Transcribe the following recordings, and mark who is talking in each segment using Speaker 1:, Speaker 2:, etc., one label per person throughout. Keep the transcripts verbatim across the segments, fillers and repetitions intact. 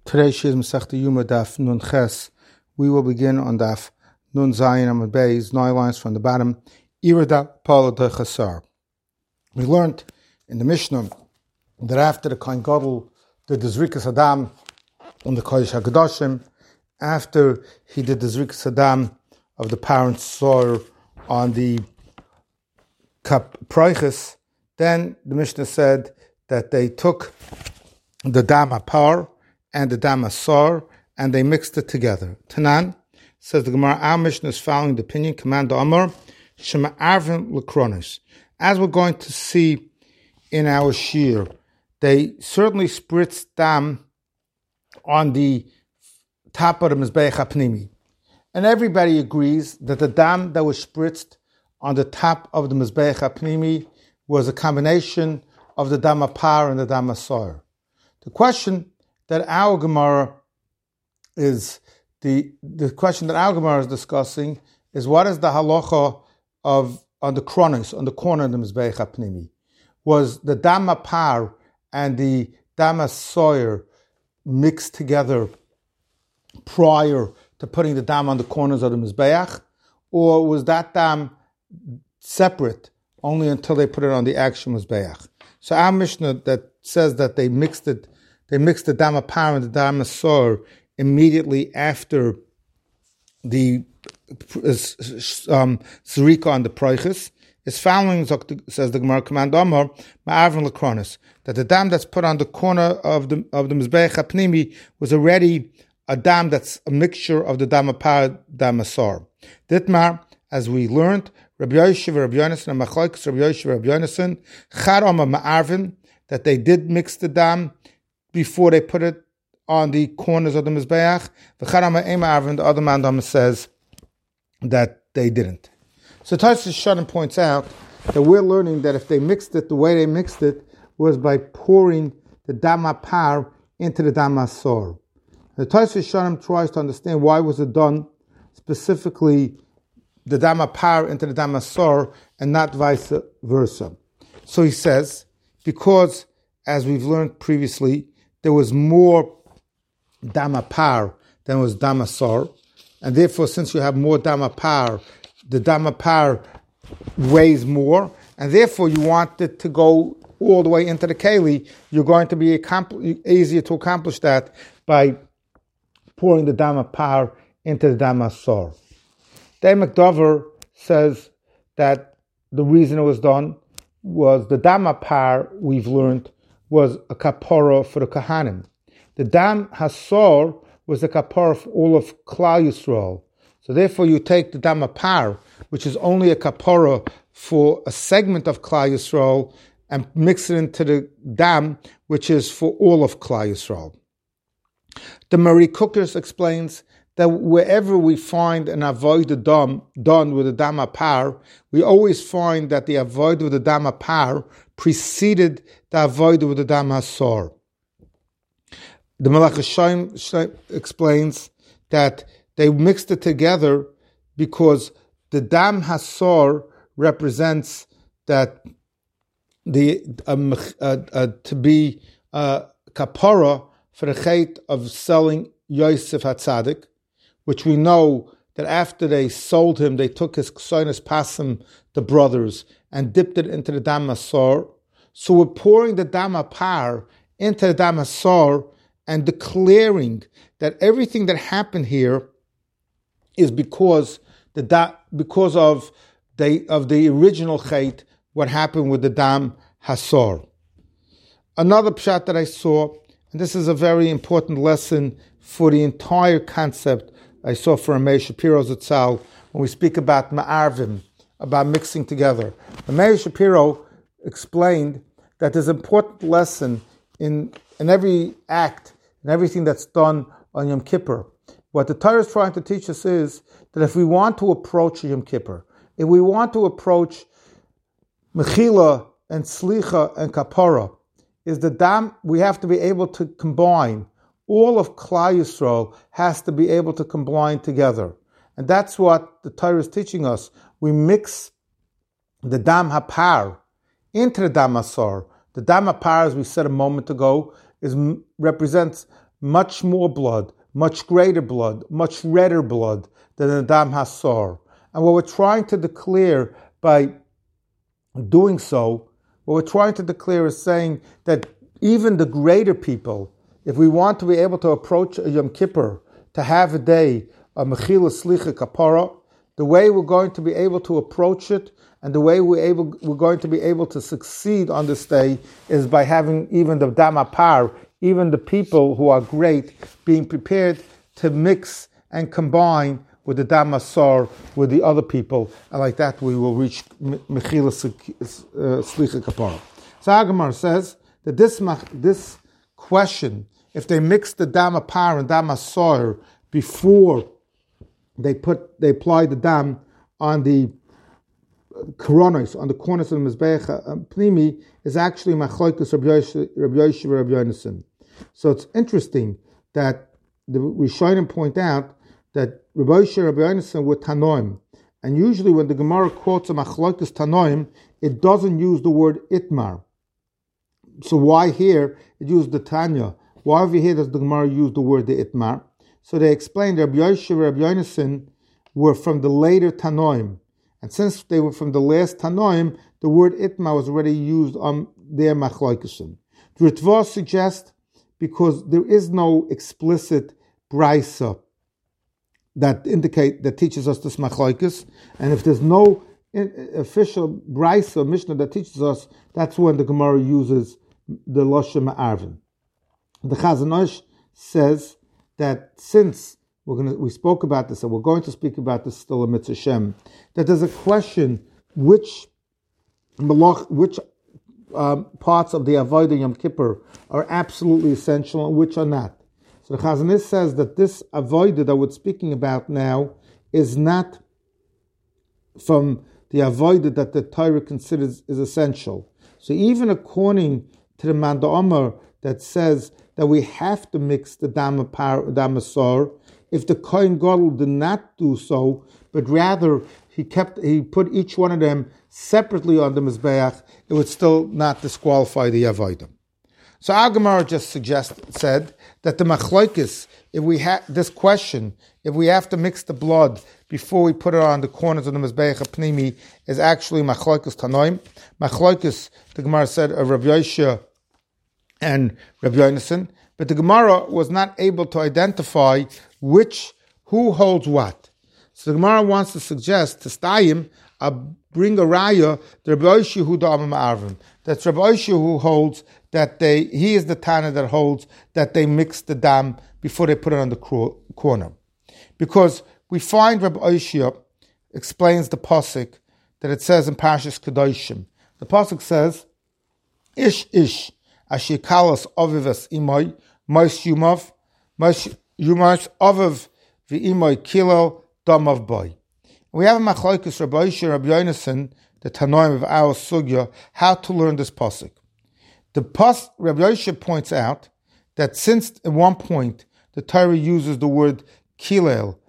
Speaker 1: Today she is Masechta Yuma Daf Nun Ches. We will begin on Daf Nun Zayin Amud Beis, nine lines from the bottom. Irada Pala de Chasar. We learned in the Mishnah that after the Kohen Gadol did the Zrikas Adam on the Kodesh HaKadoshim, after he did the Zrikas Adam of the parents' soil on the Kap Proiches, then the Mishnah said that they took the Dam HaPar and the Dam HaSor, and they mixed it together. Tanan, says the Gemara, our Mishnah is following the opinion, Command Amar, Shema Arvin Lekronis. As we're going to see in our Shir, they certainly spritzed Dam on the top of the Mizbeach HaPnimi. And everybody agrees that the Dam that was spritzed on the top of the Mizbeach HaPnimi was a combination of the Dam HaPar and the Dam HaSor. The question that our Gemara is the the question that our Gemara is discussing is what is the halacha of on the kronos, on the corner of the Mizbeach HaPnimi? Was the Dam HaPar and the Dam HaSor mixed together prior to putting the Dam on the corners of the Mizbeach, or was that Dam separate only until they put it on the actual Mizbeach? So our Mishnah that says that they mixed it, they mixed the Dam HaPar and the Dam HaSor immediately after the um, Zrika on the Proiches, is following, says the Gemara, Command Amar, Ma'avin Lekronis, that the dam that's put on the corner of the of the Mizbeach HaPnimi was already a dam that's a mixture of the Dam HaPar, Dam HaSor. Ditmar, as we learned, Rabbi Yosef, Rabbi Yonasan, and Machlokes, Rabbi Yosef, Rabbi Yonasan, Chad Amar Ma'avin, that they did mix the dam before they put it on the corners of the Mizbeach. V'chad Amar Ein Ma'avin, the other mandam says that they didn't. So Tosfos Shadin points out that we're learning that if they mixed it, the way they mixed it was by pouring the Dam HaPar into the Dam HaSor. The Tosfos Shadin tries to understand why was it done specifically the Dam HaPar into the Dam HaSor and not vice versa. So he says, because as we've learned previously, there was more Dam HaPar than was Dam HaSor, and therefore since you have more Dam HaPar, the Dam HaPar weighs more, and therefore you want it to go all the way into the Keli. You're going to be accompli- easier to accomplish that by pouring the Dam HaPar into the Dam HaSor. Dei McDover says that the reason it was done was the Dam HaPar, we've learned, was a kapara for the Kahanim. The Dam HaSor was the kapara for all of Klal Yisrael. So therefore you take the Dam HaPar, which is only a kapara for a segment of Klal Yisrael, and mix it into the Dam, which is for all of Klal Yisrael. The Marie Cookers explains that wherever we find an avoid dam done with the Dam HaPar, we always find that the avoid with the Dam HaPar preceded the avoid with the Dam HaSor. The Melech HaShaim explains that they mixed it together because the Dam HaSor represents that the um, uh, uh, to be uh, kapara for the chait of selling Yosef HaTzadik, which we know that after they sold him, they took his Ksoinis Pasim, the brothers, and dipped it into the Dam HaSor. So we're pouring the Dam HaPar into the Dam HaSor and declaring that everything that happened here is because the da, because of the of the original chait, what happened with the Dam HaSor. Another pshat that I saw, and this is a very important lesson for the entire concept I saw from Meir Shapiro Zatzal when we speak about ma'arvim, about mixing together. Meir Shapiro explained that there's an important lesson in in every act and everything that's done on Yom Kippur. What the Torah is trying to teach us is that if we want to approach Yom Kippur, if we want to approach Mechila and Slicha and Kapara, is the Dam, we have to be able to combine. All of Klal Yisrael has to be able to combine together. And that's what the Torah is teaching us. We mix the Dam HaPar into the Dam HaSor. The Dam HaPar, as we said a moment ago, is represents much more blood, much greater blood, much redder blood than the Dam Hasor. And what we're trying to declare by doing so, what we're trying to declare is saying that even the greater people, if we want to be able to approach a Yom Kippur, to have a day of Mechila Slicha Kapara, the way we're going to be able to approach it and the way we're able, we're going to be able to succeed on this day is by having even the Dam Apar, even the people who are great, being prepared to mix and combine with the Dam Asar, with the other people, and like that we will reach Mechila Slicha Kapara. So Agamar says that this this question, if they mix the Dam Apar and Dam Asar before they put they apply the dam on the koronos, on the corners of the Mizbeach Pnimi, is actually Machlokes Rabbi Yoshe and Rabbi Yonasan. So it's interesting that the Rishonim point out that Rabbi Yoshe and Rabbi Yonasan were Tanoim, and usually when the Gemara quotes a Machlokes Tanoim, it doesn't use the word Itmar. So why here it used the Tanya? Why over here does the Gemara use the word the Itmar? So they explained that Rabbi Yoshe and Rabbi Yonasan were from the later Tanoim. And since they were from the last Tanoim, the word Itmar was already used on their Machlokes. The Ritva suggests because there is no explicit Braisa that indicate, that teaches us this Machlokes, and if there's no official Braisa Mishnah that teaches us, that's when the Gemara uses the Loshem Ma'arvin. The Chazon Ish says that since we're going to, we spoke about this, and we're going to speak about this still in Mitzvah Shem, that there's a question which malach, which um, parts of the Avodah Yom Kippur are absolutely essential and which are not. So the Chazon Ish says that this Avodah that we're speaking about now is not from the Avodah that the Torah considers is essential. So even according to the Manda Omer that says that we have to mix the Dam Asar, if the Kohen Gadol did not do so, but rather he kept he put each one of them separately on the Mizbeach, it would still not disqualify the Avodah. So Agamar just suggested said that the Machlokes, if we have this question, if we have to mix the blood before we put it on the corners of the Mizbeach Pnimi, is actually Machlokes Tanoim. Machlokes, the Gemara said, of Rabbi Yoshe and Rabbi Yonasan, but the Gemara was not able to identify which, who holds what. So the Gemara wants to suggest to Stayim, uh, bring a raya, the Rabbi Yoshe who da'amim arvim. That's Rabbi Yoshe who holds that they, he is the Tana that holds that they mix the dam before they put it on the cro- corner. Because we find Rabbi Yoshe explains the pasuk that it says in Parshas Kedoshim. The pasuk says, Ish ish, asher kalas avivas imay, Mos Yumav, Mos Yumav Avav v'imay Kilel Damav Boy. We have a Machlokes Rabbi Yoshe and Rabbi Yonasan, the Tanoim of our Sugya, how to learn this pasuk. The pas Rabbi Yoshe points out that since at one point the Torah uses the word Kilel,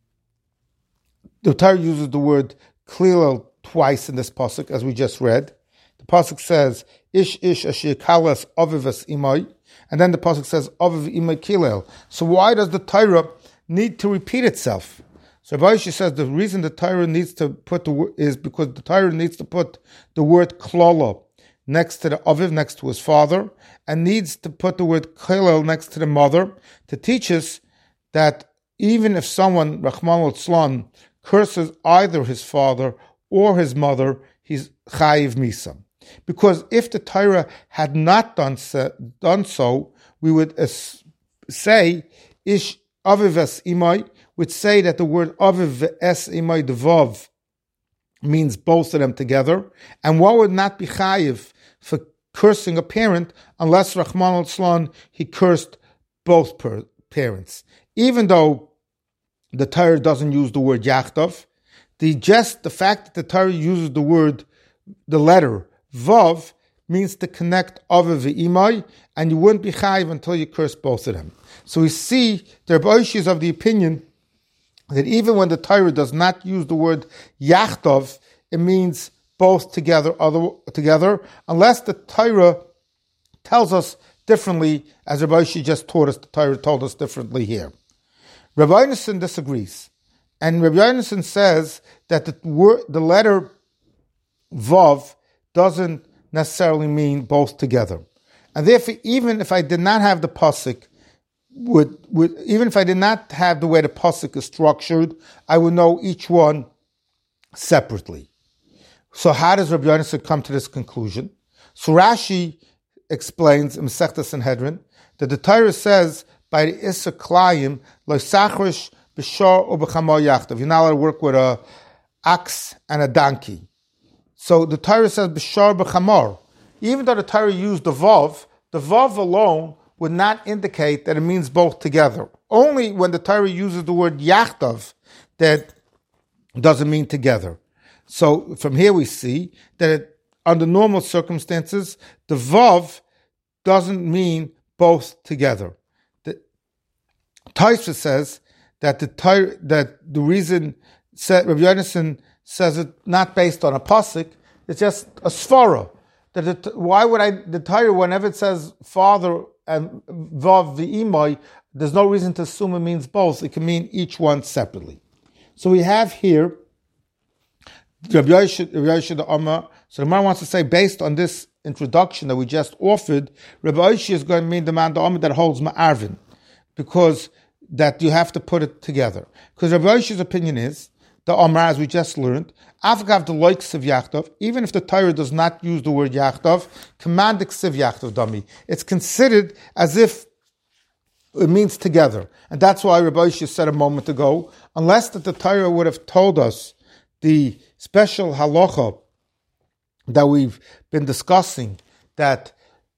Speaker 1: the Torah uses the word Kilel twice in this pasuk, as we just read. The pasuk says, Ish ish asher kalas avivas imay. And then the pasuk says, Aviv imay kilel. So why does the Torah need to repeat itself? So Rabbi Yoshe says the reason the Torah needs to put the is because the Torah needs to put the word klala next to the Aviv, next to his father, and needs to put the word kilel next to the mother to teach us that even if someone, Rachman al-Tzlan, curses either his father or his mother, he's chayiv misa. Because if the Torah had not done so, done so we would uh, say, Ish Aviv es imay, would say that the word Aviv es imay devav means both of them together. And what would not be chayiv for cursing a parent unless Rachman al-Tzlan, he cursed both per- parents. Even though the Torah doesn't use the word Yachdav, the just the fact that the Torah uses the word, the letter Vav, means to connect Aviv v'imay, and you wouldn't be chayiv until you curse both of them. So we see the Rebbe Oshi is of the opinion that even when the Torah does not use the word Yachtov, it means both together, other, together, unless the Torah tells us differently, as Rabbi Yoshi just taught us, the Torah told us differently here. Rabbi Yonason disagrees. And Rabbi Yonason says that the word, the letter Vav doesn't necessarily mean both together. And therefore, even if I did not have the pasuk, would, would even if I did not have the way the pasuk is structured, I would know each one separately. So how does Rabbi Yonason come to this conclusion? So Rashi explains in Masechta Sanhedrin that the Torah says by the Issa Klayim, lo sachrish b'shor or b'chamor yachtav. You're not allowed to work with a ox and a donkey. So the Torah says b'shor b'chamor. Even though the Torah used the vav, the vav alone would not indicate that it means both together. Only when the Torah uses the word yachtav that doesn't mean together. So from here we see that it, under normal circumstances, the vav doesn't mean both together. The Tosfos says that the Torah, that the reason Rabbi Yonason says it not based on a pasuk, it's just a svara. That it, why would I the Torah, whenever it says father and vav v'imai, there's no reason to assume it means both. It can mean each one separately. So we have here Rabbi Yoshi the Amar. So the Gemara wants to say, based on this introduction that we just offered, Rabbi Yoshi is going to mean the man the Amar that holds Ma'arvin, because that you have to put it together. Because Rabbi Yoshi's opinion is the Amar, as we just learned, Avgav the loiks of Yachtov, even if the Torah does not use the word Yachtov, command Ksiv Yachtov Dami. It's considered as if it means together. And that's why Rabbi Yoshi said a moment ago, unless that the Torah would have told us the special halacha that we've been discussing, that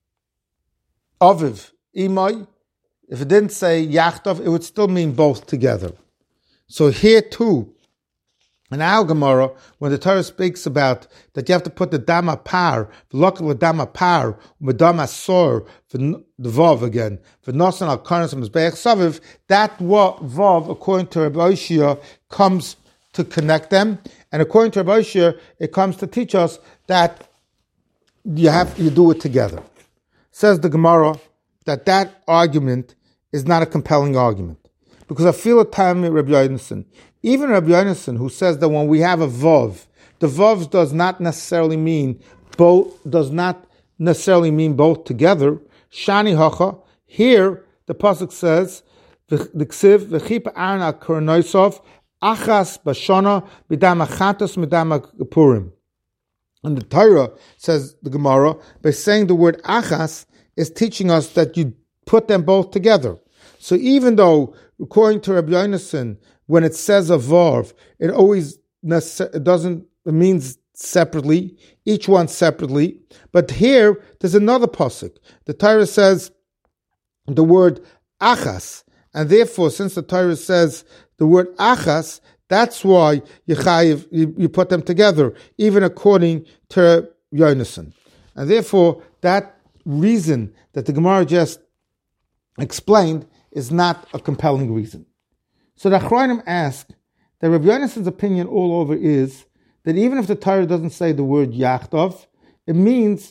Speaker 1: Aviv, Imai, if it didn't say Yachtov, it would still mean both together. So here too, in our Gemara, when the Torah speaks about that you have to put the Dama Par, the Dama Par, the Dama Sor, the Vav again, the Nosan al Karnas and Mizbeach Saviv, that Vav, according to Rabbi Yoshia, comes to connect them, and according to Rabbi Yoshia, it comes to teach us that you have you do it together. Says the Gemara that that argument is not a compelling argument, because I feel a time with Rabbi Yonason. Even Rabbi Yonason, who says that when we have a vav, the vav does not necessarily mean both. Does not necessarily mean both together. Shani hacha. Here the pasuk says the ksiv v'chipa aron al koronoisov achas bashana b'dam achatos b'dam purim. And the Torah, says the Gemara, by saying the word achas is teaching us that you put them both together. So even though, according to Rabbi Yonason, when it says a vav, it always necess- it doesn't, it means separately, each one separately. But here, there's another pasuk. The Torah says the word achas, and therefore, since the Torah says the word achas, that's why you, chayiv, you, you put them together, even according to Yonason. And therefore, that reason that the Gemara just explained is not a compelling reason. So the Achronim ask that Rabbi Yonason's opinion all over is that even if the Torah doesn't say the word Yachtov, it means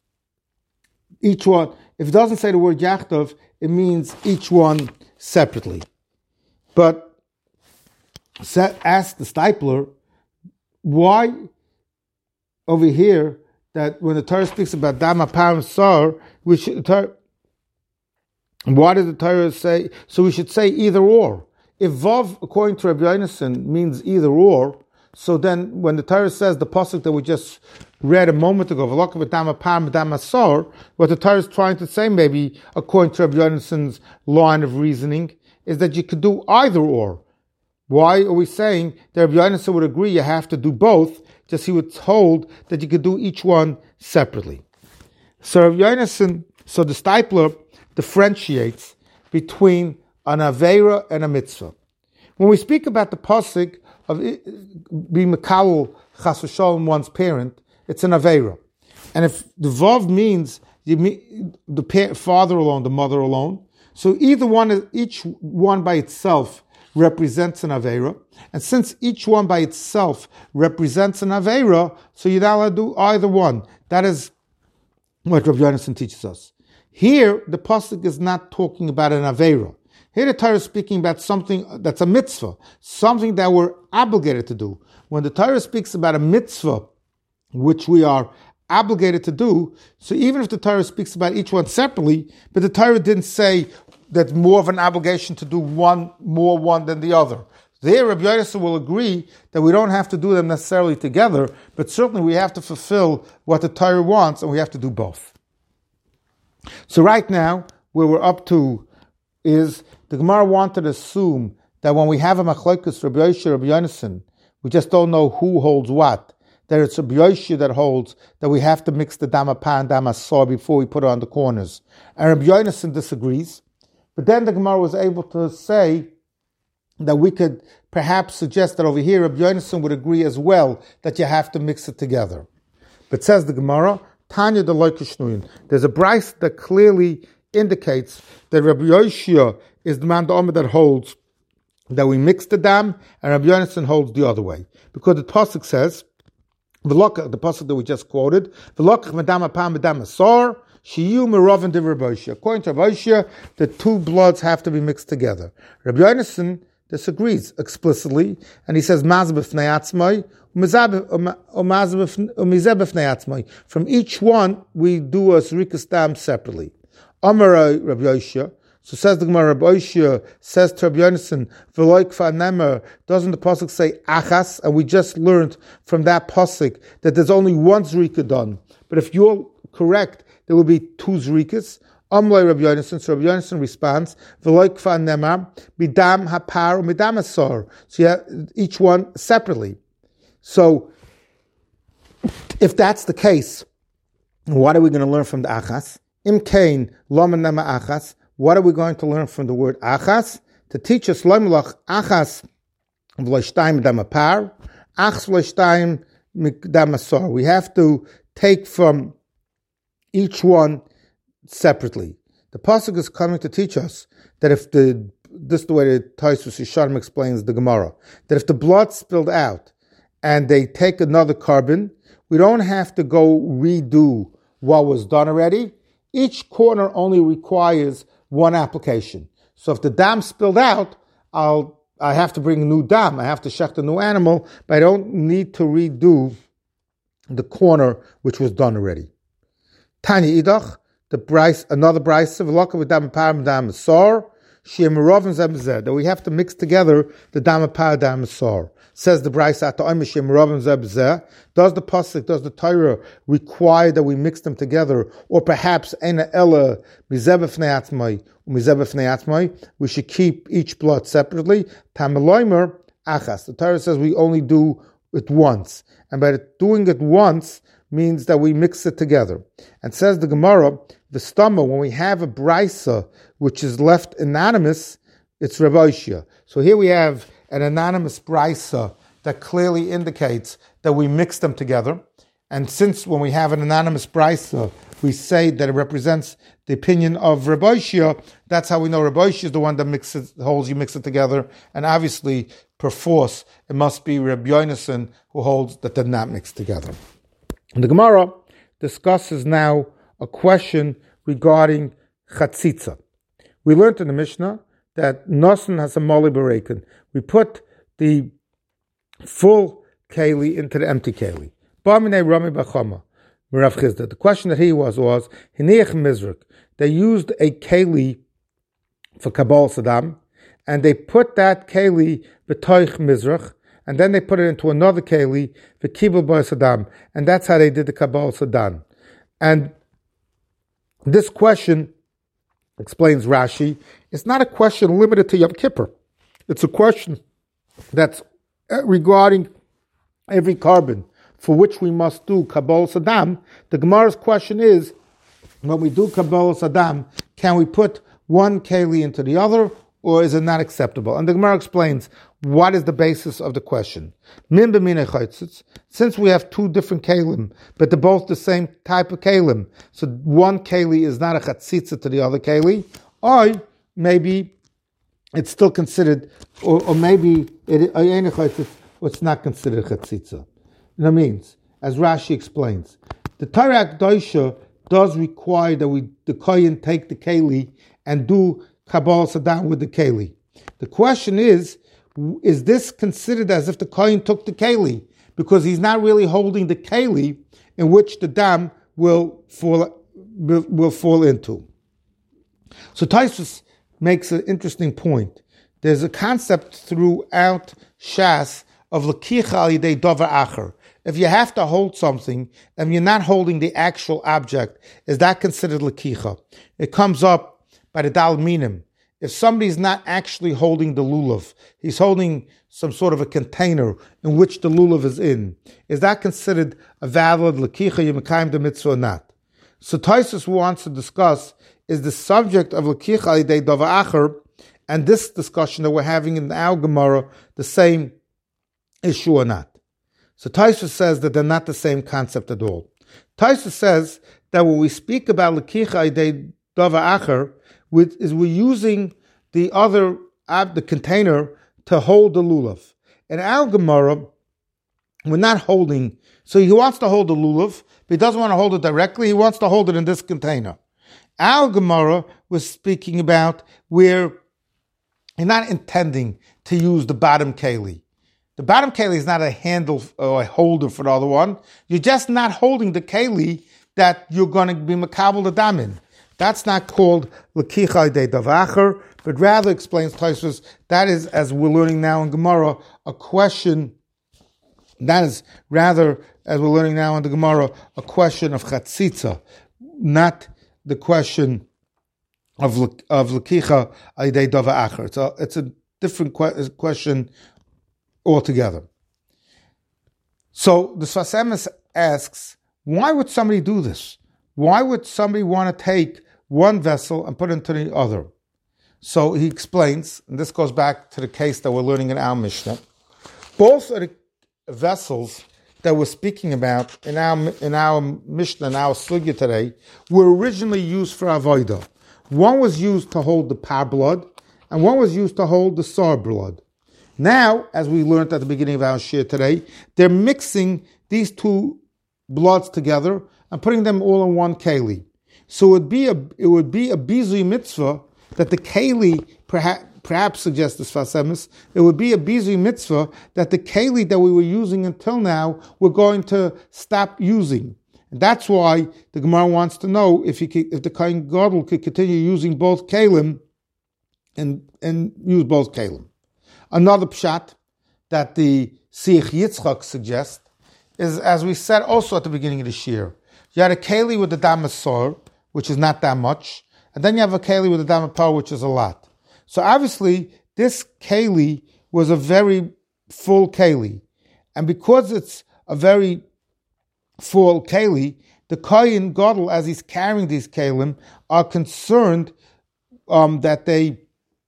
Speaker 1: each one. If it doesn't say the word Yachtov, it means each one separately. But ask the Stipler, why over here that when the Torah speaks about Dama Param Sar, we should, why did the Torah say, so we should say either or? If Vav, according to Rabbi Yonason, means either or, so then when the Torah says the pasuk that we just read a moment ago, what the Torah is trying to say, maybe according to Rabbi Yonason's line of reasoning, is that you could do either or. Why are we saying that Rabbi Yonason would agree you have to do both, just he would hold that you could do each one separately? So Rabbi Yonason, so the Stipler differentiates between an Aveira and a Mitzvah. When we speak about the pasuk of being Mekawel Chas v'Shalom one's parent, it's an Aveira. And if the Vav means you mean the father alone, the mother alone, so either one, each one by itself represents an Aveira. And since each one by itself represents an Aveira, so you're not allowed to do either one. That is what Rabbi Yonason teaches us. Here, the pasuk is not talking about an Aveira. Here the Torah is speaking about something that's a mitzvah, something that we're obligated to do. When the Torah speaks about a mitzvah, which we are obligated to do, so even if the Torah speaks about each one separately, but the Torah didn't say that more of an obligation to do one, more one than the other. There, Rabbi Yonasan will agree that we don't have to do them necessarily together, but certainly we have to fulfill what the Torah wants, and we have to do both. So right now, where we're up to is the Gemara wanted to assume that when we have a machlokes Rabbi Yoshe, Rabbi Yonasan, we just don't know who holds what. That it's Rabbi Yoshe that holds that we have to mix the dama pa and dama sor before we put it on the corners. And Rabbi Yonasan disagrees. But then the Gemara was able to say that we could perhaps suggest that over here Rabbi Yonasan would agree as well that you have to mix it together. But says the Gemara, Tanya de Loikishnuin. There's a bryce that clearly indicates that Rabbi Yoshia is the man that holds that we mix the dam, and Rabbi Yonasan holds the other way. Because the pasuk says, the pasuk that we just quoted, according to Rabbi Yoshia, the two bloods have to be mixed together. Rabbi Yonasan disagrees explicitly, and he says, from each one, we do a zrikas dam separately. Amarai Rabbi Yoshia. So says the Gemara, Rabbi Yoshia says to Rabbi Yonasan, V'loik fa'nemer, doesn't the pasuk say achas? And we just learned from that pasuk that there's only one zrika done. But if you're correct, there will be two zrikas. Amlai Rabbi Yonasan. So Rabbi Yonasan responds, V'loik fa'nemer, bidam hapar midam asor. So you have each one separately. So if that's the case, what are we going to learn from the achas? Im kain loman nama achas. What are we going to learn from the word achas? To teach us loimlach achas v'loishtaim damapar, achs v'loishtaim damasor. We have to take from each one separately. The pasuk is coming to teach us that if the this is the way the Taisus Yisharim explains the Gemara, that if the blood spilled out and they take another carbon, we don't have to go redo what was done already. Each corner only requires one application. So if the dam spilled out, I'll I have to bring a new dam. I have to shecht a new animal, but I don't need to redo the corner which was done already. Tanya idach, the bryce, another bryce of lakav dam param dam sor, that we have to mix together the dam par dam sor. Says the bryce at the does the pasuk, does the Torah require that we mix them together, or perhaps ena ella mizebefnei atzmai, we should keep each blood separately. Tamaloimer achas. The Torah says we only do it once, and by doing it once means that we mix it together. And says the Gemara, the stomach, when we have a brisa which is left anonymous, it's Rabbi Yoshia. So here we have an anonymous brisa that clearly indicates that we mix them together. And since when we have an anonymous brisa, we say that it represents the opinion of Rabbi Yoshia, that's how we know Rabbi Yoshia is the one that mixes, holds you mix it together. And obviously, per force, it must be Rabbi Yonasan who holds that they're not mixed together. And the Gemara discusses now a question regarding chatzitza. We learned in the Mishnah that Nosan has a moli berekin. We put the full keli into the empty keli. The question that he was was hiniach mizrak. They used a keli for kabal sadam, and they put that keli b'toich mizrach, and then they put it into another keli v'kibul ba sadam, and that's how they did the kabal sadam. And this question, explains Rashi, it's not a question limited to Yom Kippur. It's a question that's regarding every carbon for which we must do Kabbalah Saddam. The Gemara's question is, when we do Kabbalah Saddam, can we put one keli into the other, or is it not acceptable? And the Gemara explains what is the basis of the question. Min b'minei chaytzitz, since we have two different kelim, but they're both the same type of kelim, so one keli is not a chatzitza to the other keli, or maybe it's still considered, or, or maybe it, it's not considered chatzitza. That means, as Rashi explains, the Torah Akdosha does require that we the kohen take the keli and do kabbalah sadam with the keli. The question is, is this considered as if the kohen took the keli? Because he's not really holding the keli in which the dam will fall, will fall into. So Tosfos makes an interesting point. There's a concept throughout Shas of L'kicha al yidei davar acher. If you have to hold something and you're not holding the actual object, is that considered L'kicha? It comes up by the Dal Minim. If somebody's not actually holding the lulav, he's holding some sort of a container in which the lulav is in, is that considered a valid L'kicha Yemekayim the mitzvah or not? So Tosfos wants to discuss is the subject of L'kicha al yidei davar acher and this discussion that we're having in our Gemara the same issue or not. So Tosfos says that they're not the same concept at all. Tosfos says that when we speak about L'kicha al yidei davar acher, is we're using the other the container to hold the lulav. In our Gemara, we're not holding. So he wants to hold the lulav, but he doesn't want to hold it directly. He wants to hold it in this container. Our Gemara was speaking about where you're not intending to use the bottom keli. The bottom keli is not a handle or a holder for the other one. You're just not holding the keli that you're going to be makabel the dam in. That's not called L'kicha al yidei davar acher, but rather, explains Tosfos, that is, as we're learning now in Gemara, a question, that is rather, as we're learning now in the Gemara, a question of chatzitza, not the question of of L'kicha al yidei davar acher. It's a, it's a different que- question altogether. So the Sfas Emes asks, why would somebody do this? Why would somebody want to take one vessel and put it into the other? So he explains, and this goes back to the case that we're learning in our Mishnah. Both of the vessels that we're speaking about in our in our Mishnah, in our Sugya today, were originally used for avodah. One was used to hold the par blood, and one was used to hold the sar blood. Now, as we learned at the beginning of our shir today, they're mixing these two bloods together and putting them all in one keli. So it would be a it would be a bizui mitzvah that the keli perhaps perhaps suggests the Sfas Emes, it would be a bizui mitzvah that the keli that we were using until now we're going to stop using. And that's why the Gemara wants to know if he could, if the Kohen Gadol could continue using both kelim and and use both kelim. Another pshat that the Siach Yitzchak suggests is, as we said also at the beginning of the shir, you had a keli with the dam asor, which is not that much, and then you have a keli with the dam par, which is a lot. So obviously, this keli was a very full keli, and because it's a very full keli, the Kohen Gadol, as he's carrying these kelim, are concerned um, that they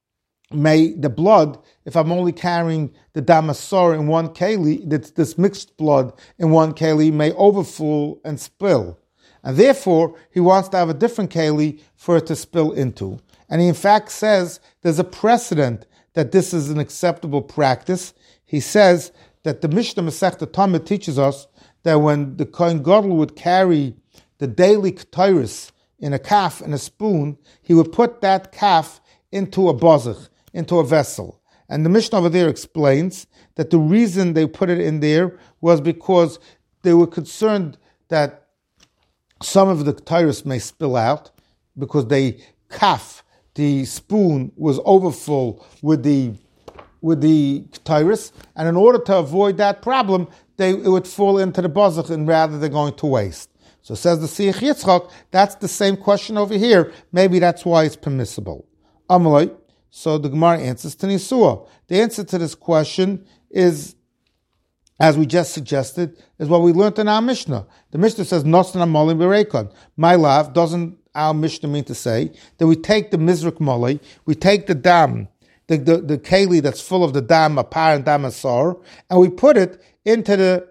Speaker 1: may, the blood, if I'm only carrying the damasor in one keli, this, this mixed blood in one keli may overflow and spill. And therefore, he wants to have a different keli for it to spill into. And he in fact says there's a precedent that this is an acceptable practice. He says that the Mishnah Masechta Tamid teaches us that when the Kohen Gadol would carry the daily ketairis in a kaf and a spoon, he would put that kaf into a bozach, into a vessel. And the Mishnah over there explains that the reason they put it in there was because they were concerned that some of the ketairis may spill out because they kaf, the spoon was overfull with the with the ketairis, and in order to avoid that problem, they it would fall into the bozach and rather than going to waste. So says the Siach Yitzchak, that's the same question over here. Maybe that's why it's permissible. Amalei. So the Gemara answers to Nisua. The answer to this question is, as we just suggested, is what we learned in our Mishnah. The Mishnah says, Nosna Molim Berekon. My love, doesn't our Mishnah mean to say that we take the Mizrak Moli, we take the dam, the, the, the keli that's full of the dam, apar and dam asar, and we put it into the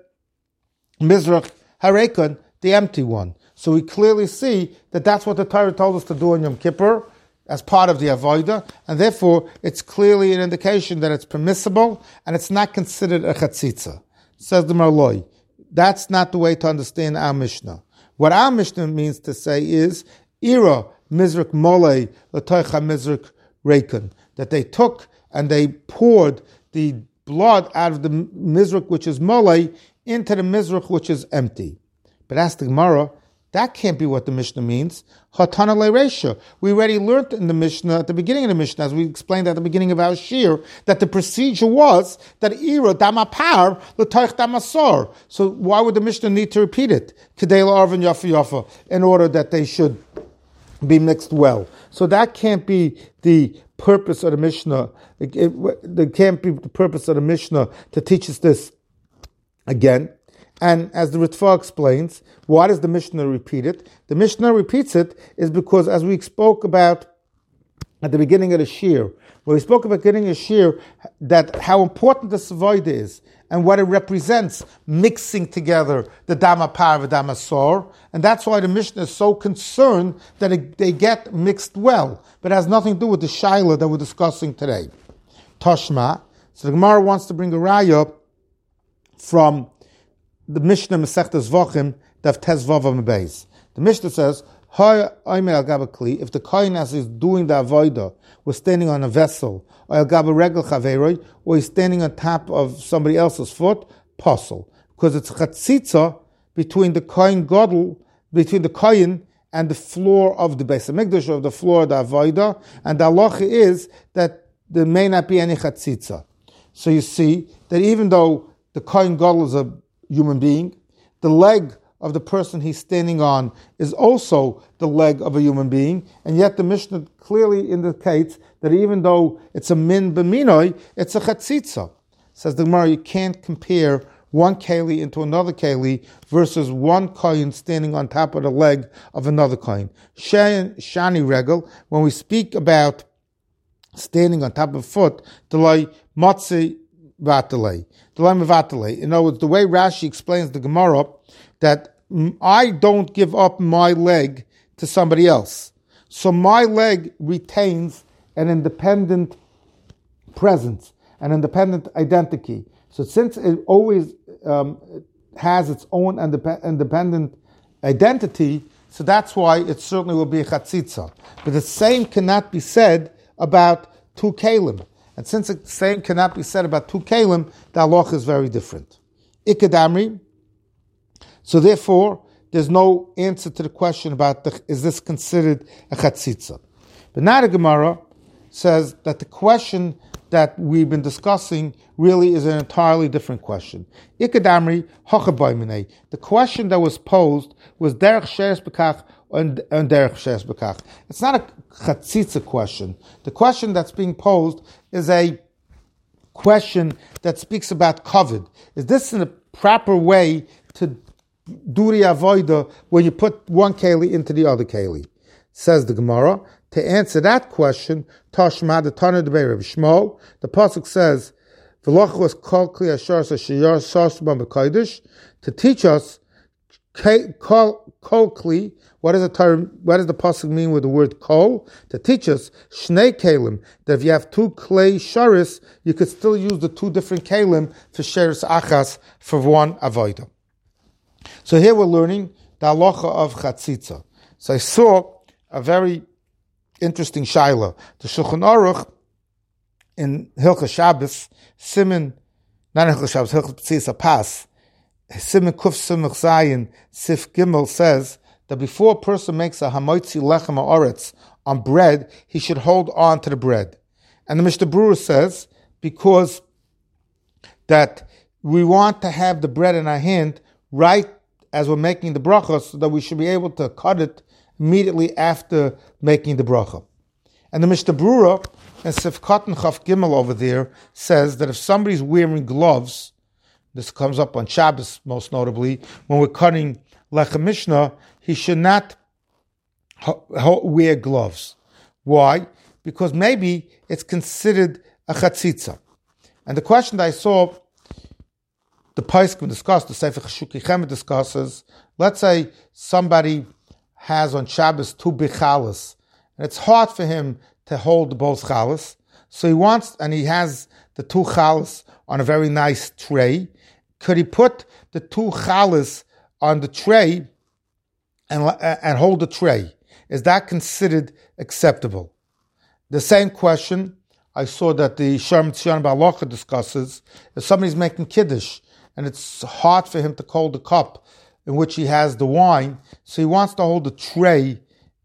Speaker 1: Mizrak Harekon, the empty one. So we clearly see that that's what the Torah told us to do in Yom Kippur, as part of the avodah, and therefore it's clearly an indication that it's permissible and it's not considered a chatzitza. Says the Marloi, that's not the way to understand our Mishnah. What our Mishnah means to say is, Ira Mizrak Mole Latoicha Mizrak Reikon, that they took and they poured the blood out of the Mizrak, which is Mole, into the Mizrak, which is empty. But ask the Gemara, that can't be what the Mishnah means. Hatana le'reisha. We already learned in the Mishnah, at the beginning of the Mishnah, as we explained at the beginning of our shir, that the procedure was that ira damapar l'toich damasor. So why would the Mishnah need to repeat it? Kedei la'arvin yafa yafa, in order that they should be mixed well. So that can't be the purpose of the Mishnah. It, it, it can't be the purpose of the Mishnah to teach us this again. And as the Ritva explains, why does the Mishnah repeat it? The Mishnah repeats it is because, as we spoke about at the beginning of the Shir, where we spoke about getting a Shir, that how important the Savoida is and what it represents, mixing together the Dama Par and Dama Sor. And that's why the Mishnah is so concerned that it, they get mixed well. But it has nothing to do with the Shaila that we're discussing today. Toshma. So the Gemara wants to bring a raya from the Mishnah Masechtas Vochim Daf Tes Vav Beis. The Mishnah says, if the kohen as is doing the avodah was standing on a vessel, or or he's standing on top of somebody else's foot, posel, because it's chatzitza between the kohen gadol, between the kohen and the floor of the Beis Hamikdash, of the floor of the avodah, and the halacha is that there may not be any chatzitza. So you see that even though the kohen gadol is a human being, the leg of the person he's standing on is also the leg of a human being, and yet the Mishnah clearly indicates that even though it's a min b'minoi, it's a chatzitza. Says the Gemara, you can't compare one keli into another keli versus one kohen standing on top of the leg of another kohen. Shani regel, when we speak about standing on top of a foot, delay matzi vatale. In other words, the way Rashi explains the Gemara, that I don't give up my leg to somebody else. So my leg retains an independent presence, an independent identity. So since it always um, has its own indep- independent identity, so that's why it certainly will be a chatzitza. But the same cannot be said about two kelim. And since the same cannot be said about two kelim, the halacha is very different. Ikadamri. So therefore, there's no answer to the question about the, is this considered a chatzitza. But now the Gemara says that the question that we've been discussing really is an entirely different question. Ikadamri hochabaymine. The question that was posed was derech sheres bekach and derech sheres bekach. It's not a chatzitza question. The question that's being posed is a question that speaks about covet. Is this in a proper way to do the avoida when you put one keli into the other keli? Says the Gemara. To answer that question, Tashma the Tana de Be'er of Shmuel, the pasuk says, "V'loch was kol kli ashar sheyar shashba b'kodesh," to teach us kol kli. What does the term? What does the pasuk mean with the word kol? To teach us shnei kelim, that if you have two clay sharis, you could still use the two different kelim for sheres achas for one avoida. So here we're learning the halacha of chatzitza. So I saw a very interesting shaila. The Shulchan Aruch in Hilchos Shabbos, Siman, not in Hilchos Shabbos, Hilchos B'tzis Pas, Siman Kuf Simach Zayin, Sif Gimel says that before a person makes a hamoitzi lechem ha'oretz on bread, he should hold on to the bread. And the Mishnah Berurah says, because that we want to have the bread in our hand right as we're making the bracha, so that we should be able to cut it immediately after making the bracha. And the Mishnah Berurah and Sifkat and Chaf Gimel over there says that if somebody's wearing gloves, this comes up on Shabbos most notably, when we're cutting Lechem Mishnah, he should not ho- ho- wear gloves. Why? Because maybe it's considered a chatzitza. And the question that I saw, the Paiskim discussed, the Sefer Chashuki Chemet discusses, let's say somebody has on Shabbos two big chalas, and it's hard for him to hold both chalas, so he wants, and he has the two chalas on a very nice tray. Could he put the two chalas on the tray and, and hold the tray. Is that considered acceptable? The same question I saw that the Sharm Tzion Ba'alacha discusses. If somebody's making Kiddush and it's hard for him to hold the cup in which he has the wine, so he wants to hold the tray,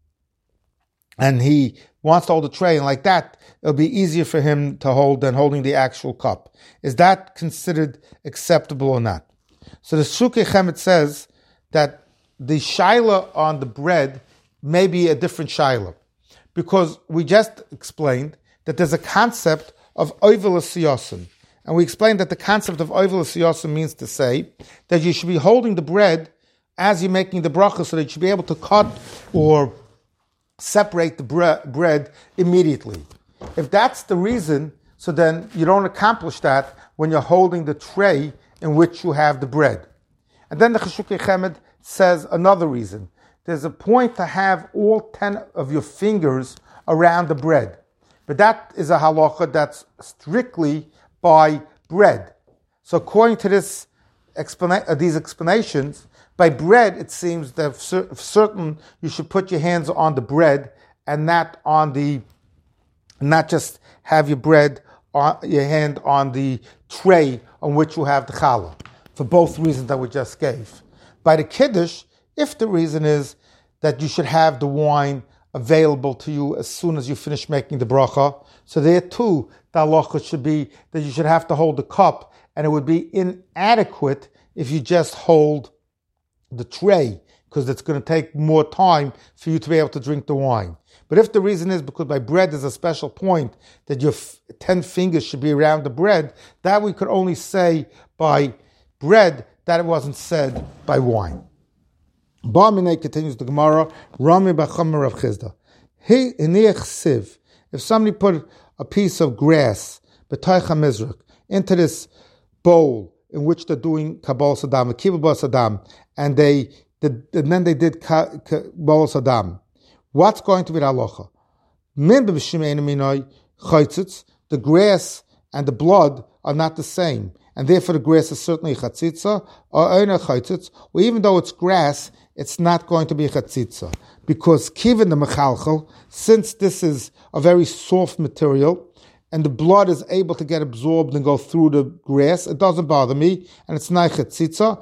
Speaker 1: and he wants to hold the tray, and like that, it'll be easier for him to hold than holding the actual cup. Is that considered acceptable or not? So the Sukei Chemet says that the shaila on the bread may be a different shaila, because we just explained that there's a concept of oivel siyosim. And we explained that the concept of oivel siyosim means to say that you should be holding the bread as you're making the bracha, so that you should be able to cut or separate the bre- bread immediately. If that's the reason, so then you don't accomplish that when you're holding the tray in which you have the bread. And then the Cheshukei Chemed says another reason. There's a point to have all ten of your fingers around the bread. But that is a halacha that's strictly by bread. So according to this explana- uh, these explanations, by bread it seems that cer- certain you should put your hands on the bread and not on the, not just have your bread on your hand on the tray on which you have the challah, for both reasons that we just gave. By the Kiddush, if the reason is that you should have the wine available to you as soon as you finish making the bracha, so there too, the halacha should be that you should have to hold the cup, and it would be inadequate if you just hold the tray, because it's going to take more time for you to be able to drink the wine. But if the reason is because by bread there's a special point that your f- ten fingers should be around the bread, that we could only say by bread, that it wasn't said by wine. Ba'minei continues the Gemara, Rami B'chamer Rav Chizda. Hiniach siv. If somebody put a piece of grass, b'taycha mizrach, into this bowl in which they're doing kabbalah sadam, kibbutz sadam, and they did, and then they did kabbalah sadam, what's going to be the halacha? Min b'shimei minoi chaytzitz. The grass and the blood are not the same, and therefore the grass is certainly chatzitza or oina chaytzitz. Or even though it's grass, it's not going to be chatzitza, because kiven the mechalchel, since this is a very soft material, and the blood is able to get absorbed and go through the grass, it doesn't bother me, and it's not chatzitza.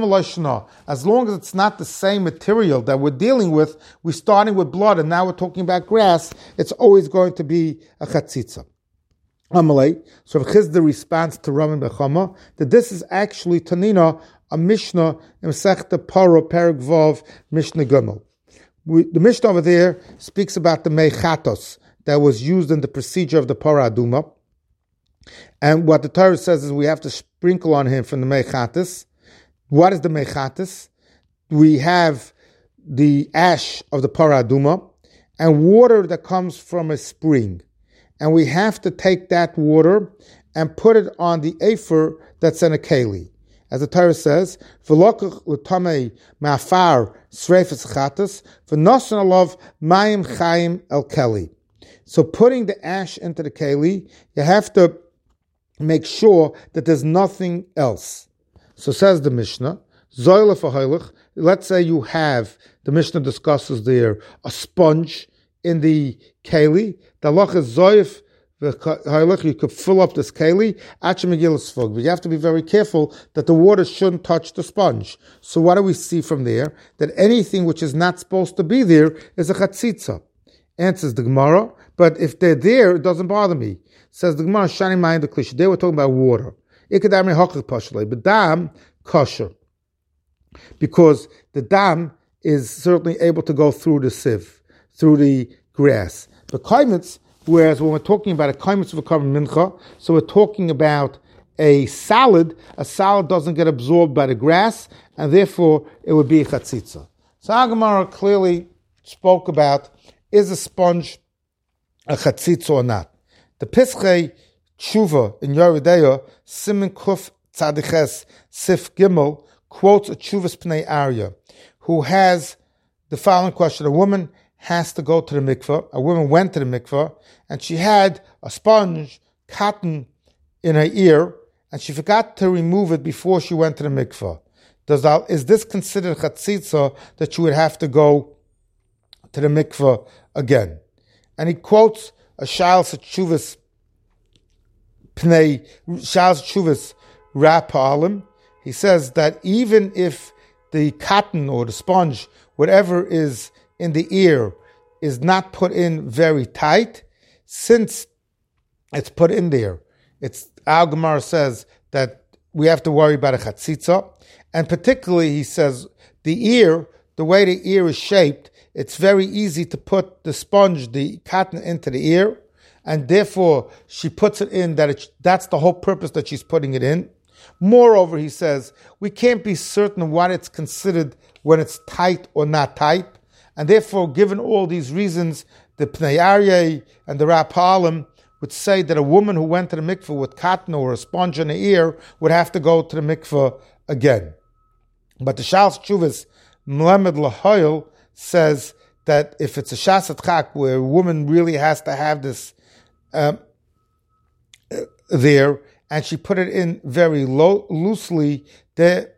Speaker 1: As long as it's not the same material that we're dealing with, we're starting with blood, and now we're talking about grass, it's always going to be a chatzitza. Amalei, so the response to Rami Bechama, that this is actually Tanina, a Mishnah in Masechta Paro Perek Vav Mishnah Gimel. The Mishnah over there speaks about the mechatos that was used in the procedure of the Parah Aduma, and what the Torah says is we have to sprinkle on him from the mechatos. What is the mechatos? We have the ash of the Parah Aduma and water that comes from a spring, and we have to take that water and put it on the afer that's in a keli. As the Torah says, "V'lokach l'tamei ma'afar sreifes chatas v'nosan alav mayim chayim el keli." So, putting the ash into the keli, you have to make sure that there's nothing else. So, says the Mishnah, "Zoyle v'hoylech." Let's say you have, the Mishnah discusses there, a sponge in the keli. The halach is zoyif. You could fill up this keli, but you have to be very careful that the water shouldn't touch the sponge. So what do we see from there? That anything which is not supposed to be there is a chatzitza. Answers the Gemara, but if they're there, it doesn't bother me. Says the Gemara, Shani Mayim the Klish. They were talking about water. But dam kosher, because the dam is certainly able to go through the sieve, through the grass. The kaimitz. Whereas when we're talking about a kaimitz of a carbon mincha, so we're talking about a salad, a salad doesn't get absorbed by the grass, and therefore it would be a chatzitza. So Agamara clearly spoke about, is a sponge a chatzitza or not? The Pischei Tshuva in Yeridea, Simen Kuf Tzadiches Sif Gimel, quotes a Tshuvas Pnei Arya, who has the following question. A woman has to go to the mikveh. A woman went to the mikveh, and she had a sponge, cotton in her ear, and she forgot to remove it before she went to the mikveh. Does that, is this considered chatzitza that you would have to go to the mikveh again? And he quotes a Sha'al Tshuvas Pnei Sha'al Tshuvas Rapa'alim. He says that even if the cotton or the sponge, whatever is in the ear, is not put in very tight, since it's put in there, it's Al Gemara says that we have to worry about a chatzitza, and particularly he says the ear, the way the ear is shaped, it's very easy to put the sponge, the cotton, into the ear, and therefore she puts it in. That it, that's the whole purpose that she's putting it in. Moreover, he says we can't be certain what it's considered when it's tight or not tight, and therefore, given all these reasons, the Pnei Aryeh and the Rapa'alim would say that a woman who went to the mikveh with cotton or a sponge in the ear would have to go to the mikveh again. But the Sha'al Tshuvas Melamed Lahoyel says that if it's a Shasat Chak where a woman really has to have this um, there, and she put it in very low, loosely, there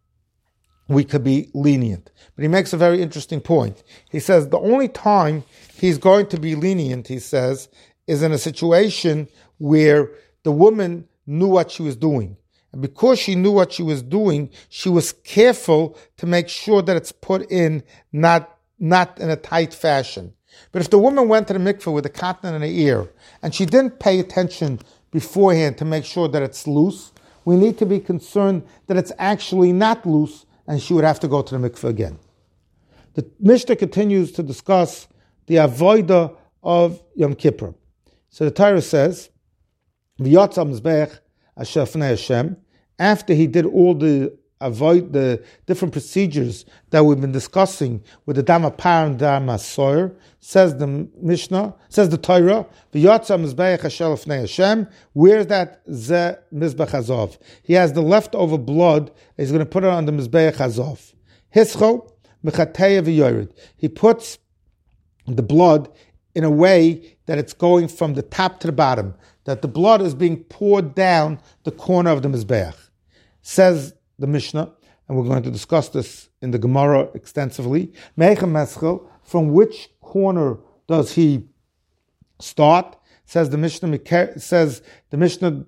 Speaker 1: we could be lenient. But he makes a very interesting point. He says the only time he's going to be lenient, he says, is in a situation where the woman knew what she was doing. And because she knew what she was doing, she was careful to make sure that it's put in not, not in a tight fashion. But if the woman went to the mikveh with a cotton in her ear, and she didn't pay attention beforehand to make sure that it's loose, we need to be concerned that it's actually not loose, and she would have to go to the mikveh again. The Mishnah continues to discuss the avodah of Yom Kippur. So the Torah says, "V'yatza mizbeach asher fnei Hashem." After he did all the avoid the different procedures that we've been discussing with the dam apar and dam asoyer, says the Mishnah, says the Torah, "V'yatza mizbeach asher fnei Hashem." Where's that ze mizbech hazov? He has the leftover blood. He's going to put it on the mizbeach hazov. Hischo mechatei v'yored. He puts the blood in a way that it's going from the top to the bottom, that the blood is being poured down the corner of the Mizbeach. Says the Mishnah, and we're going to discuss this in the Gemara extensively, from which corner does he start? Says the Mishnah, says the Mishnah,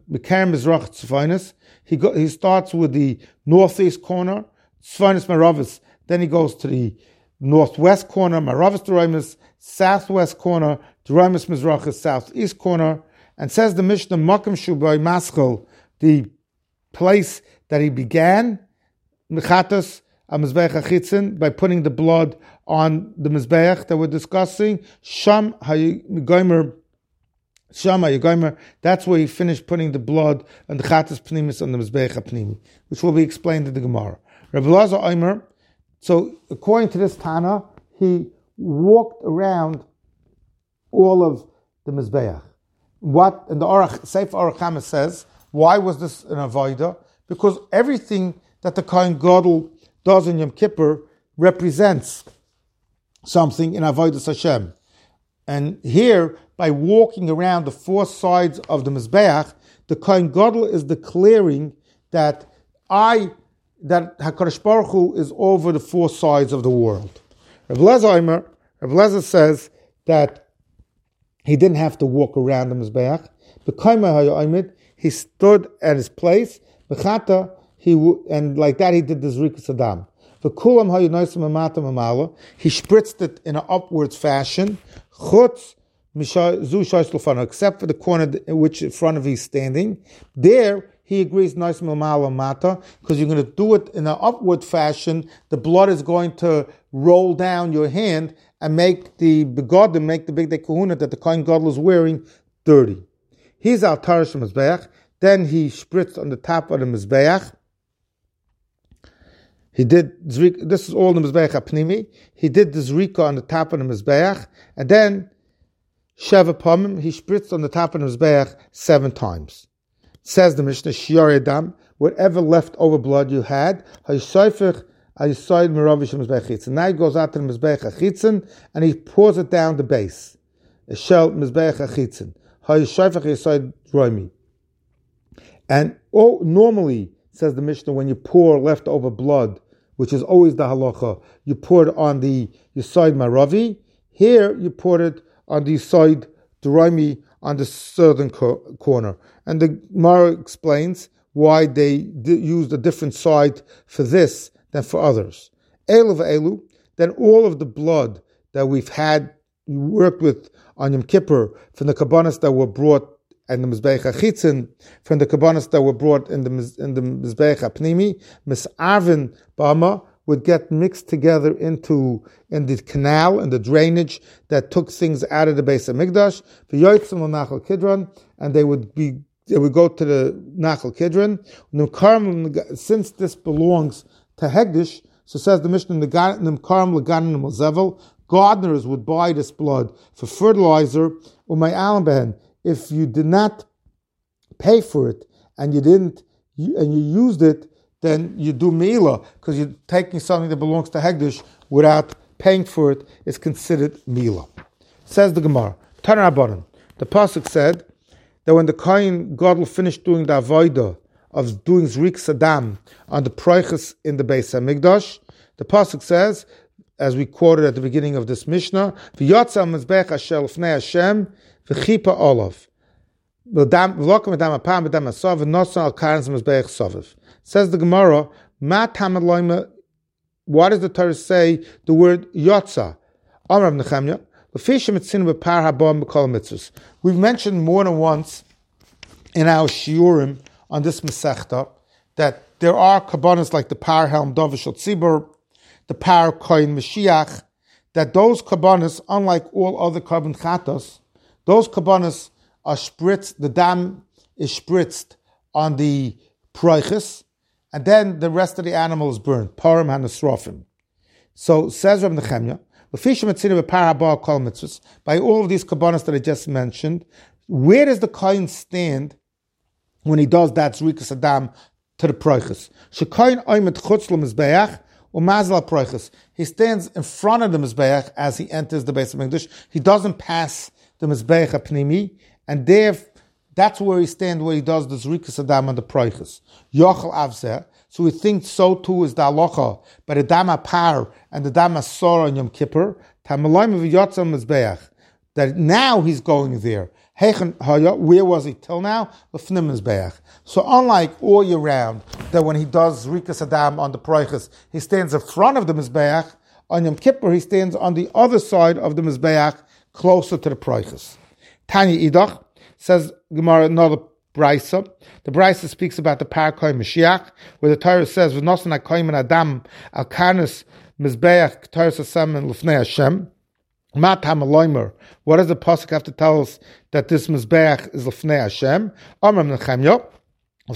Speaker 1: he go, he starts with the northeast corner, Tzvainis Maravis, then he goes to the northwest corner, Maravis Doroimus, southwest corner, Doroimus Mizrachis, southeast corner, and says the Mishnah, Makom Shubai Maschel, the place that he began, Mechatos HaMizbeach HaChitzin, by putting the blood on the Mizbeach that we're discussing, Sham HaYigomer, Sham HaYigomer, that's where he finished putting the blood on the Chatos Pnimis on the Mizbeach HaPnimi, which will be explained in the Gemara. Rav Elazar Omer, so according to this Tana, he walked around all of the Mizbeach. What, and the Orach, Sefer Orach Chaim says, why was this an avodah? Because everything that the Kohen Gadol does in Yom Kippur represents something in Avodas Hashem. And here, by walking around the four sides of the Mizbeach, the Kohen Gadol is declaring that I, that HaKadosh Baruch Hu is over the four sides of the world. Rav Elazar Omer, Rav Elazar says that he didn't have to walk around the Mizbeach. He stood at his place, he and like that he did the Zrikas Adam. He spritzed it in an upwards fashion, except for the corner in which in front of he's standing. There, he agrees nice mata, because you're going to do it in an upward fashion. The blood is going to roll down your hand and make the begodim, make the big day kahuna that the Kohen Gadol is wearing dirty. He's al tarish mizbeach. Then he spritzed on the top of the mizbeach. He did zrika. This is all the mizbeach apnimi. He did the zrika on the top of the mizbeach, and then sheva pamim. He spritzed on the top of the mizbeach seven times. Says the Mishnah, Shior Adam, whatever leftover blood you had, Hayshayfich Hayshayid Meravish Mizbeach Chitzin. Now he goes out to the Mizbeach Chitzin and he pours it down the base. Shel Mizbeach Chitzin. Hayshayfich Hayshayid Roimi. And oh, normally says the Mishnah, when you pour leftover blood, which is always the halacha, you pour it on the Yesod Maravi. Here, you pour it on the Yesod Duraimi on the southern co- corner. And the Gemara explains why they d- used a different side for this than for others. Elu v'elu, then all of the blood that we've had, we worked with on Yom Kippur, from the kabbanas that were brought and the Mizbeach HaChitzin, from the kabbanas that were brought in the in the Mizbeach HaPnimi, Mis'arvin Bama would get mixed together into in the canal and the drainage that took things out of the Beis HaMikdash, v'yotzim l'Nachal Kidron, and they would be they would go to the Nachal Kidron. Since this belongs to Hegdish, so says the Mishnah, Nimkarim l'Ganim Mozevel, gardeners would buy this blood for fertilizer. Umay alam behen, if you did not pay for it and you didn't and you used it, then you do Mila, because you're taking something that belongs to Hegdish without paying for it. It's considered Mila. Says the Gemara, Taner Rabbanan, the pasuk said that when the Kohen Gadol finished doing the avodah of doing Zrik Saddam on the Proiches in the Beis HaMikdash, the pasuk says, as we quoted at the beginning of this Mishnah, V'yotza mizbech asher l'fnei Hashem v'chipa olav. Says the Gemara, Ma tamad loima, why does the Torah say the word Yotza? Amar Rav Nechemya, we've mentioned more than once in our shiurim on this Masechta that there are kabbanas like the Par Helm Dovishal Tzibur, the Par Koyin Mashiach, that those kabbanas, unlike all other carbon chatos, those kabbanas are spritzed, the dam is spritzed on the proiches, and then the rest of the animal is burned. Parim hanasrofim. So says Rav Nechemya, by all of these kabbanas that I just mentioned, where does the kohen stand when he does that zrikas adam to the proiches? Shekoyin oimet chutz l'mizbeach umazal proiches. He stands in front of the mizbeach as he enters the Beis HaMikdash. He doesn't pass the mizbeach hapnimi, and there, that's where he stands, where he does the zrikas adam and the proiches. Yochel avzeh. So we think so too is the halacha, but the dama par and the dama sora on Yom Kippur, that now he's going there. Where was he till now? So unlike all year round, that when he does Rikas Adam on the Proiches, he stands in front of the Mizbeach, on Yom Kippur he stands on the other side of the Mizbeach, closer to the Proiches. Tanya Idach says, Gemara, another Brisa. The Brisa speaks about the Parakoy Mashiach, where the Torah says, "V'nosan hakoyim Adam al karnas mizbeach Torah sasam and lufnei Hashem." Mat hamaloimer. What does the pasuk have to tell us that this mizbeach is lufnei Hashem? Amram Nechemya. The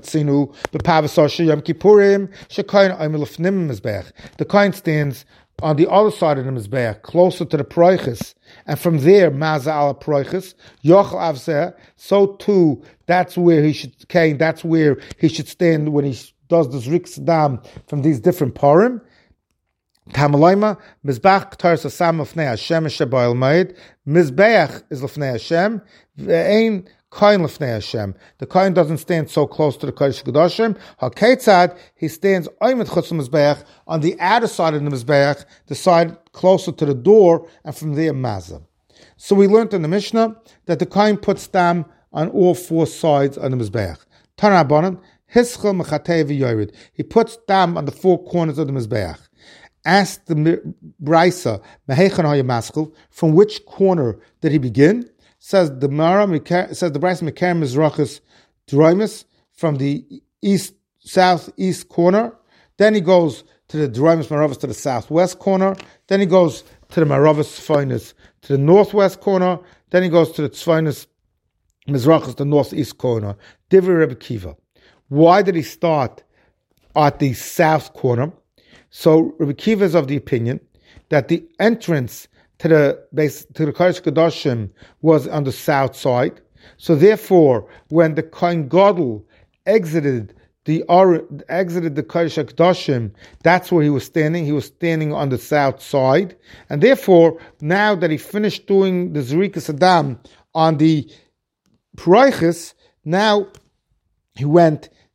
Speaker 1: kohen stands on the other side of the mizbeach, closer to the proiches, and from there, maza ala proiches, yochel avzeh. So too, that's where he should kain. That's where he should stand when he does the zrik sadam from these different parim. Tamalayma mizbeach k'tar sasam l'fnei Hashem shebayil ma'id. Mizbeach is l'fnei Hashem. Ve'ein kohen l'fnei Hashem. The kohen doesn't stand so close to the kodesh kodashim. Haketzad, he stands oimet chutz mizbeach on the outer side of the mizbeach, the side closer to the door, and from there mazah. So we learned in the Mishnah that the kohen puts dam on all four sides of the mizbeach. Taner Rabbanan, hischel mechatei v'yored. He puts dam on the four corners of the mizbeach. Ask the Brisa, mehechan hayamaskel, from which corner did he begin? Says the Mara, says the Brisa Mekarim Mizrachis Droimus, from the east, southeast corner. Then he goes to the Droimus Maravas to the southwest corner. Then he goes to the Maravas Tzfainis to the northwest corner. Then he goes to the Tzfainis Mizrachis, the northeast corner. Divrei Rebbe Kiva. Why did he start at the south corner? So Rebbe Kiva is of the opinion that the entrance to the base to the Kodesh Kodashim was on the south side. So therefore, when the Kohen Gadol exited the or, exited the Kodesh Kodashim, that's where he was standing. He was standing on the south side, and therefore, now that he finished doing the Zrikas Adam on the Proiches, now he went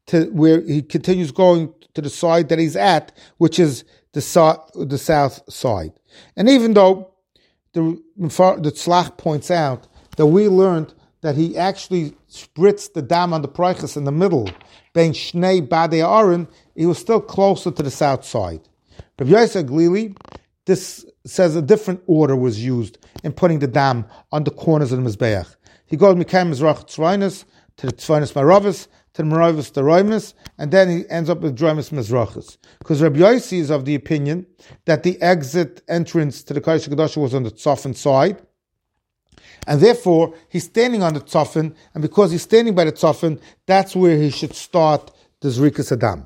Speaker 1: to where he continues going to the side that he's at, which is the so, the south side. And even though the the Tzlach points out that we learned that he actually spritzed the dam on the Preiches in the middle, being Shnei Badei Aaron, he was still closer to the south side. Rabbi Yosef Glili, this says a different order was used in putting the dam on the corners of the Mizbeach. He goes Mikhaim Mizrach Tzvainis to the Tzvainis Maravis, to the Maravis the Roimis, and then he ends up with Droimis Mizrachis. Because Rabbi Yossi is of the opinion that the exit entrance to the Kodesh HaKadosh was on the Tzofan side, and therefore he's standing on the Tzofan, and because he's standing by the Tzofan, that's where he should start the Zrikas Adam.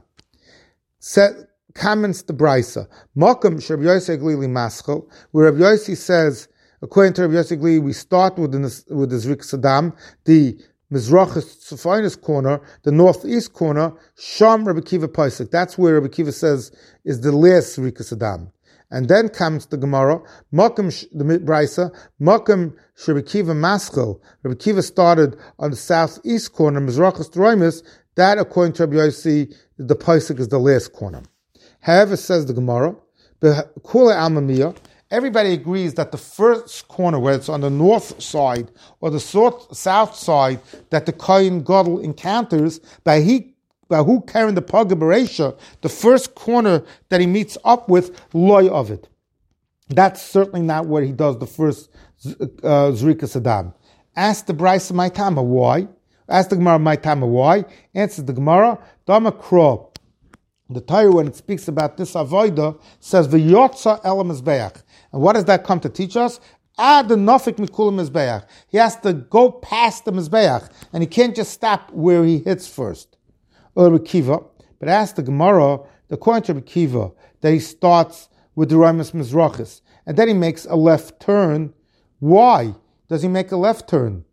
Speaker 1: Set, comments the Brisa. Mokum Rabbi Yossi Glili Maschel, where Rabbi Yossi says, according to Rabbi Yossi Glili, we start with the, with the Zrikas Adam, the Mizrachis Tzofainis corner, the northeast corner, Sham Rabbi Kiva Paisik. That's where Rabbi Kiva says is the last Zrikas Adam. And then comes the Gemara, Mokum, the Brisa, Mokum Rabbi Kiva Maschel. Rabbi Kiva started on the southeast corner, Mizrachis Troimis. That, according to Rabbi Yossi, the Paisik is the last corner. However, says the Gemara, Kula Almamiyah, everybody agrees that the first corner, whether it's on the north side or the south side, that the Kohen Gadol encounters, by he, by who carrying the Paga Bereisha, the first corner that he meets up with, loy of it. That's certainly not where he does the first uh, Zrikas Adam. Ask the Brisa Maitama why. Ask the Gemara Maitama why. Answers the Gemara, Dama Kro. The Torah, when it speaks about this avodah, says v'yotza el mizbeach. And what does that come to teach us? Ad the nafik mikul mizbeach. He has to go past the mizbeach, and he can't just stop where he hits first. Or Rabbi Kiva, but ask the Gemara, the according to Rabbi Kiva, that he starts with the Raimus Mizrachis, and then he makes a left turn. Why does he make a left turn?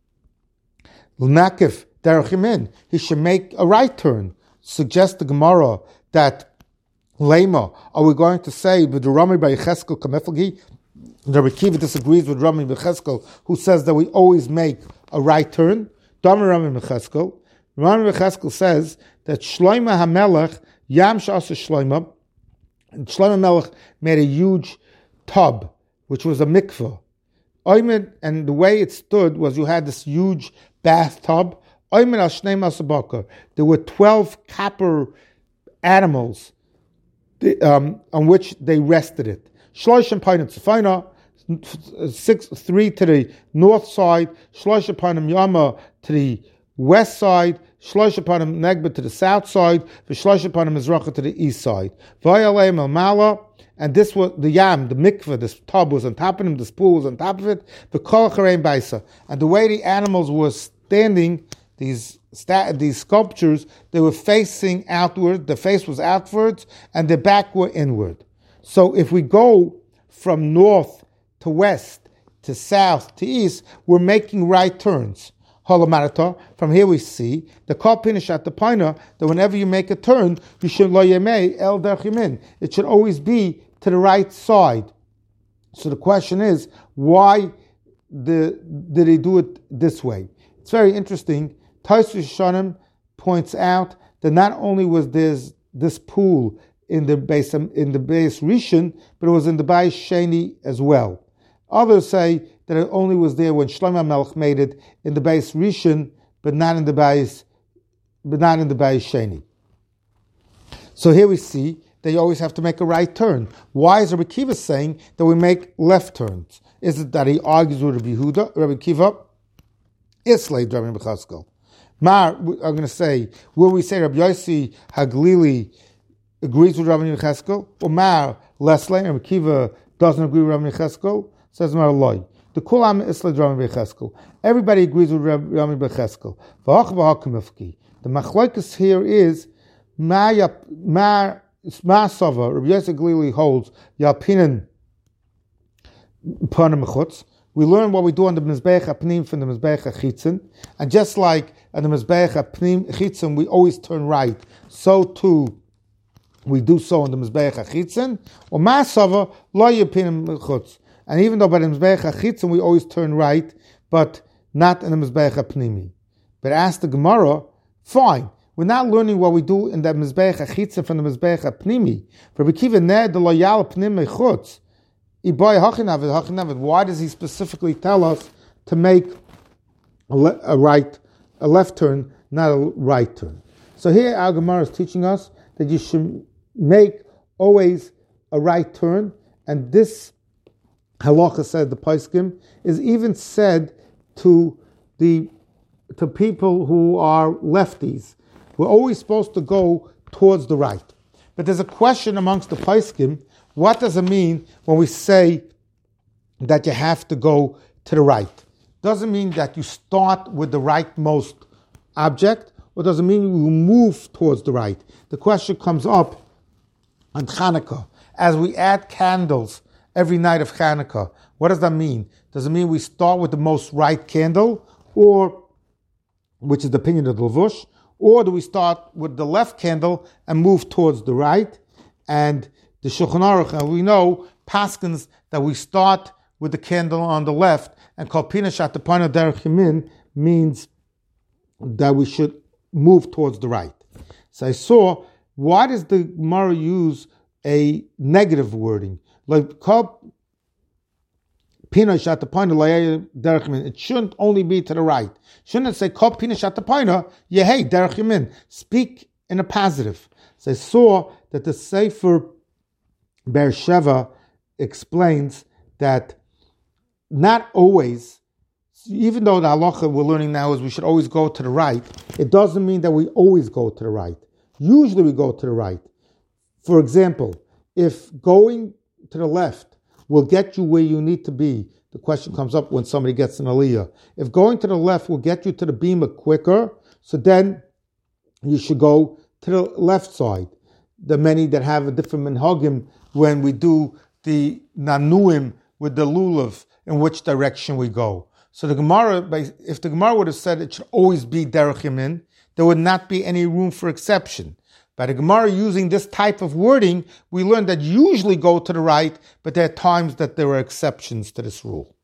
Speaker 1: L'nakif derechimin. He should make a right turn. Suggest the Gemara that Lema, are we going to say with the Rami by Yecheskel Kamefalgi? Rabbi Kiva disagrees with Rami by Yecheskel, who says that we always make a right turn. Dami Rami by Yecheskel. Rami by Yecheskel says that Shloima HaMelech, Yam Shasa Shloima, and Shloima Melech made a huge tub, which was a mikveh. And the way it stood was you had this huge bathtub. There were twelve copper animals um, on which they rested it. Shlosh and Painam Tzafina, six, three to the north side, Shlosh and Painam Yama to the west side, Shlosh and Painam Negba to the south side, Shlosh and Painam Mizracha to the east side. Vayalem El Mala, and this was the yam, the mikveh, this tub was on top of him, this pool was on top of it, the Kol Charein Baisa. And the way the animals were standing, these these sculptures, they were facing outward, the face was outwards, and the back were inward. So if we go from north to west, to south, to east, we're making right turns. Holomarata, from here we see, the Kol Pinish at the Paina, that whenever you make a turn, you should lo yemei el derchimin. It should always be to the right side. So the question is, why the, did he do it this way? It's very interesting. Tosfos Shonim points out that not only was there this pool in the base in the base Rishon, but it was in the Bayis Sheni as well. Others say that it only was there when Shlomo Melech made it in the Bayis Rishon, but not in the Bayis, but not in the Bayis Sheni. So here we see that you always have to make a right turn. Why is Rabbi Kiva saying that we make left turns? Is it that he argues with Rabbi Yehuda, Rabbi Kiva? Islay Rabbi Bechaskel. Mar, I'm going to say, will we say Rabbi Yossi Haglili agrees with Rabbi Yecheskel? Or Mar, Lesley, Rabbi Kiva doesn't agree with Rabbi Yecheskel? Says Mar Loi. The Kulam Islay Rabbi Yecheskel. Everybody agrees with Rabbi Yecheskel. The machlokes here is Mar Mar Sava. Rabbi Yossi Haglili holds Yapinan Panamachutz. We learn what we do on the Mizbeach HaPnim from the Mizbeach HaChitzon. And just like on the Mizbeach HaPnim Chitzon, we always turn right. So too, we do so on the Mizbeach HaChitzon. Or Ma'asava, Lo Yepinim Chutz. And even though by the Mizbeach HaChitzon, we always turn right, but not in the Mizbeach HaPnimi. But ask the Gemara, fine. We're not learning what we do in the Mizbeach HaChitzah from the Mizbeach HaPnimi. For Bekiva Ner de Loyal Pnim Mechutz. Why does he specifically tell us to make a, le- a right, a left turn, not a right turn? So here our Gemara is teaching us that you should make always a right turn, and this halacha, said the Poskim, is even said to the to people who are lefties. We're always supposed to go towards the right. But there's a question amongst the Poskim, what does it mean when we say that you have to go to the right? Doesn't mean that you start with the rightmost object, or does it mean you move towards the right? The question comes up on Chanukah. As we add candles every night of Chanukah, what does that mean? Does it mean we start with the most right candle, or, which is the opinion of the Levush, or do we start with the left candle and move towards the right? And the Shulchan Aruch, and we know, paskins that we start with the candle on the left, and Kol Pina Shatapana Derech Yamin means that we should move towards the right. So I saw, why does the Gemara use a negative wording? Like Kol Pina Shatapana Derech Yamin. It shouldn't only be to the right. Shouldn't it say Kol Pina Shatapana Yehei Derech Yamin? Speak in a positive. So I saw that the Sefer Be'er Sheva explains that not always, even though the halacha we're learning now is we should always go to the right, it doesn't mean that we always go to the right. Usually we go to the right. For example, if going to the left will get you where you need to be, the question comes up when somebody gets an aliyah. If going to the left will get you to the bima quicker, so then you should go to the left side. The many that have a different minhagim when we do the nanuim with the lulav, in which direction we go. So the Gemara, if the Gemara would have said it should always be derech yamin, there would not be any room for exception. By the Gemara using this type of wording, we learn that usually go to the right, but there are times that there are exceptions to this rule.